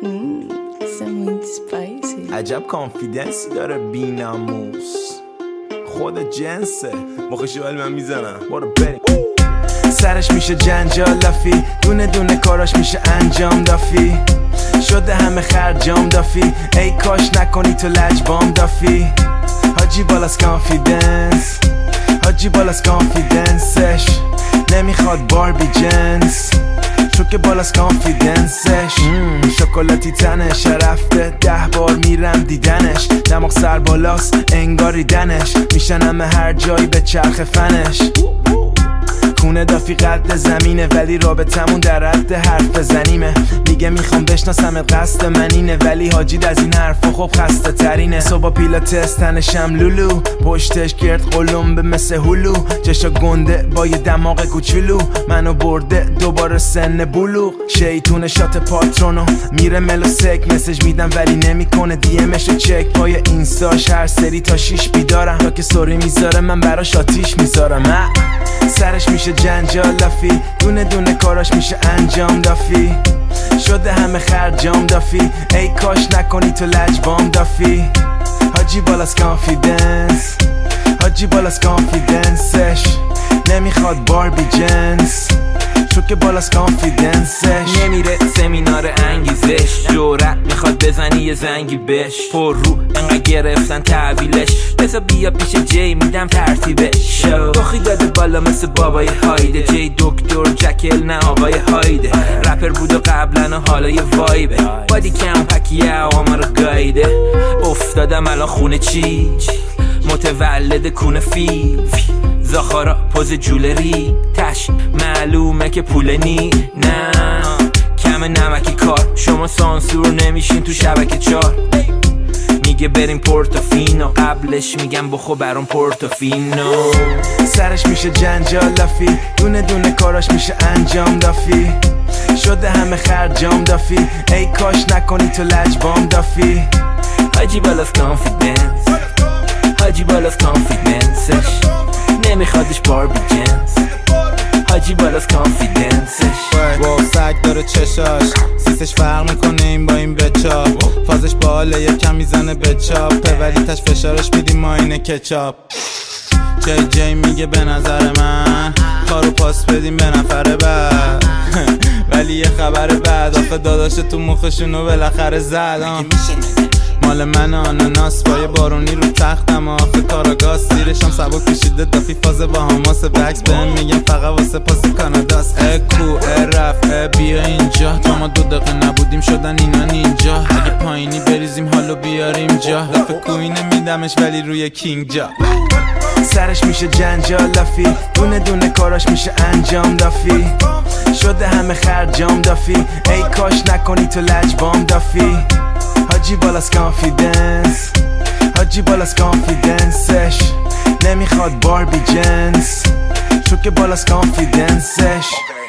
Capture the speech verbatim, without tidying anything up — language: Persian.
عجب کانفیدنسی داره بیناموس، خود جنسه مخشی ولی من میزنم. برو بریم. سرش میشه جنجال لافی، دونه دونه کاراش میشه انجام دافی، شده همه خرجام دافی، ای کاش نکنی تو لجبام دافی. حاجی بالاس کانفیدنس، حاجی بالاس کانفیدنسش، نمیخواد باربی جنس چون که بالاس کانفیدنسش. شکلاتی تنش رفته ده بار میرم دیدنش، دماغ سر بالاس انگاری دنش، میشنم هر جایی به چرخ فنش. خونه دافی قد زمینه ولی رابطمون در حد حرف بزنیمه، میگه میخوام بشناسم قصد من اینه، ولی حاجید از این حرفا خب خسته ترینه. صبح پیلاتس تنشم لولو، پشتش گرد قلمبه مثل هلو، چشا گنده با یه دماغ کوچولو، منو برده دوباره سن بلوغ. شیطون شات پاترونو میره ملو سک، مسیج میدم ولی نمیکنه دی امشو چک، پای اینستاش هر سری تا شیش بیدارم، تا که سوری میذاره من براش آتیش میذارم. سرش میشه جنجال لافی، دونه دونه کاراش میشه انجام دافی، شده همه خرجام دافی، ای کاش نکنی تو لجبام دافی. حاجی بالاس کانفیدنس، حاجی بالاس کانفیدنسش، نمیخواد باربی جنس چون که بالاس کانفیدنسش. نمیره سمینار انگیزش، جورت میخواد بزنی یه زنگی بش، پر رو انقدر گرفتن تحویلش، بسا بیا پیش جی میدم ترتیبش. دخی داده بالا مثل بابای هایده، جی دکتر جکل نه آقای هایده، رپر بود و قبلا و حالا یه وایبه، بادی کم پکیه آما رو گایده. افتادم الان خونه چی متولد کونه فی زاخارا پوز جولری، تش معلومه که پول نی نه کم نمکی کار، شما سانسور نمیشین تو شبکه چار. میگه بریم پورتوفینو، قبلش میگم بخو برام پورتوفینو. سرش میشه جنجال لافی، دونه دونه کاراش میشه انجام دافی، شده همه خرجام دافی، ای کاش نکنی تو لجبام دافی. حاجی بالاس کانفیدنس، حاجی بالاس کانفیدنسش، نمیخوادش باربی جنس، حاجی بالاس کانفیدنسش. واو سگ داره چشاش، سیسش فرق میکنه این با این بچاپ، فازش باله یکم میزنه بچاپه ولی تش فشارش میدیم ما اینه کچاپ. جی جی میگه به نظر من کارو پاس بدیم به نفر بعد، ولی یه خبر بعد آخه داداش تو مخشونو بالاخره زد. مال من آناناس با یه بارونی رو تختم، آخه کاراگاز سیرشم سبک کشیده دافی، فاز با هماس بکس بهم میگم فقط واسه پاس کاناداست. اکو رف بیا اینجا، تا ما دو دقیقه نبودیم شدن اینا نینجا، اگه پایینی بریزیم حالو بیاریم جا، دفعه کوینه میدمش ولی روی کینگ جا. سرش میشه جنجال لافی، دونه دونه کاراش میشه انجام دافی، شده همه خرجام دافی، ای کاش نکنی تو لجبام دافی. حاجی بالاس کانفیدنس، حاجی بالاس کانفیدنسش، نمیخواد باربی جنس چون که بالاس کانفیدنسش.